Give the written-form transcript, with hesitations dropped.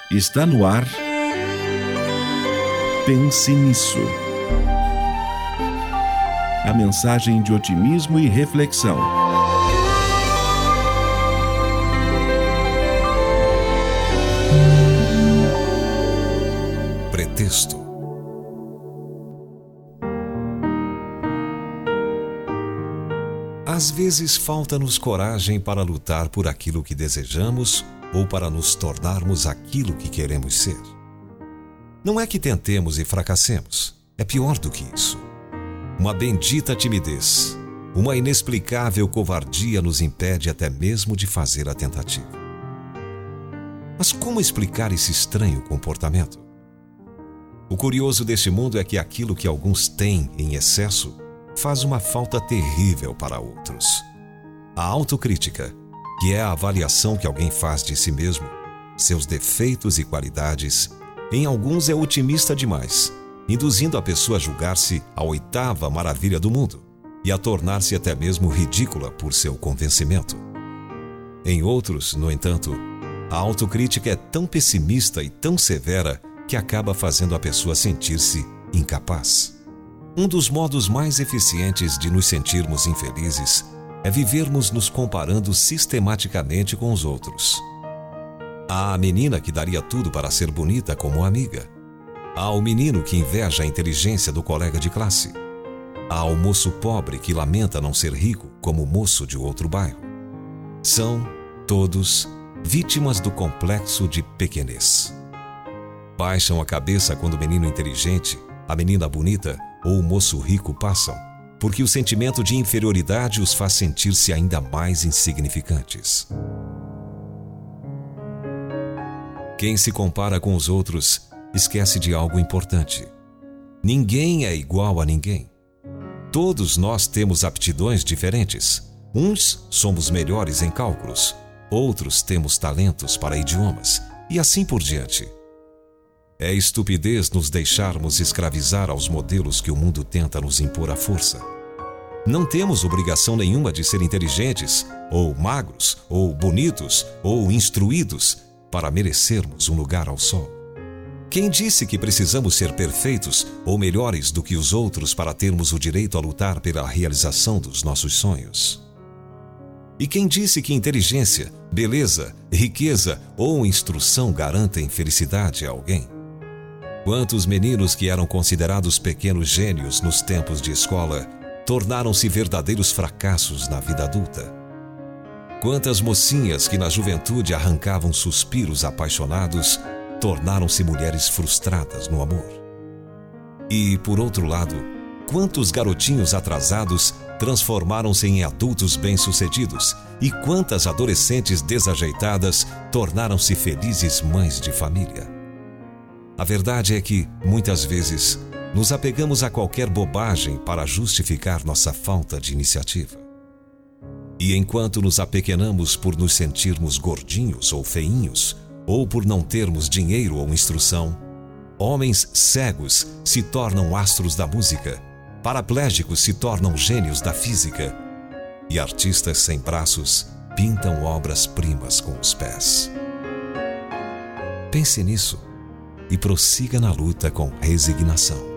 Está no ar. Pense nisso. A mensagem de otimismo e reflexão. Pretexto. Às vezes falta-nos coragem para lutar por aquilo que desejamos ou para nos tornarmos aquilo que queremos ser. Não é que tentemos e fracassemos, é pior do que isso. Uma bendita timidez, uma inexplicável covardia nos impede até mesmo de fazer a tentativa. Mas como explicar esse estranho comportamento? O curioso deste mundo é que aquilo que alguns têm em excesso faz uma falta terrível para outros. A autocrítica, que é a avaliação que alguém faz de si mesmo, seus defeitos e qualidades, em alguns é otimista demais, induzindo a pessoa a julgar-se a oitava maravilha do mundo e a tornar-se até mesmo ridícula por seu convencimento. Em outros, no entanto, a autocrítica é tão pessimista e tão severa que acaba fazendo a pessoa sentir-se incapaz. Um dos modos mais eficientes de nos sentirmos infelizes é vivermos nos comparando sistematicamente com os outros. Há a menina que daria tudo para ser bonita como amiga. Há o menino que inveja a inteligência do colega de classe. Há o moço pobre que lamenta não ser rico como o moço de outro bairro. São, todos, vítimas do complexo de pequenez. Baixam a cabeça quando o menino inteligente, a menina bonita ou o moço rico passam, porque o sentimento de inferioridade os faz sentir-se ainda mais insignificantes. Quem se compara com os outros esquece de algo importante. Ninguém é igual a ninguém. Todos nós temos aptidões diferentes. Uns somos melhores em cálculos, outros temos talentos para idiomas, e assim por diante. É estupidez nos deixarmos escravizar aos modelos que o mundo tenta nos impor à força. Não temos obrigação nenhuma de ser inteligentes, ou magros, ou bonitos, ou instruídos, para merecermos um lugar ao sol. Quem disse que precisamos ser perfeitos ou melhores do que os outros para termos o direito a lutar pela realização dos nossos sonhos? E quem disse que inteligência, beleza, riqueza ou instrução garantem felicidade a alguém? Quantos meninos que eram considerados pequenos gênios nos tempos de escola tornaram-se verdadeiros fracassos na vida adulta? Quantas mocinhas que na juventude arrancavam suspiros apaixonados tornaram-se mulheres frustradas no amor? E, por outro lado, quantos garotinhos atrasados transformaram-se em adultos bem-sucedidos e quantas adolescentes desajeitadas tornaram-se felizes mães de família? A verdade é que, muitas vezes, nos apegamos a qualquer bobagem para justificar nossa falta de iniciativa. E enquanto nos apequenamos por nos sentirmos gordinhos ou feinhos, ou por não termos dinheiro ou instrução, homens cegos se tornam astros da música, paraplégicos se tornam gênios da física, e artistas sem braços pintam obras-primas com os pés. Pense nisso e prossiga na luta com resignação.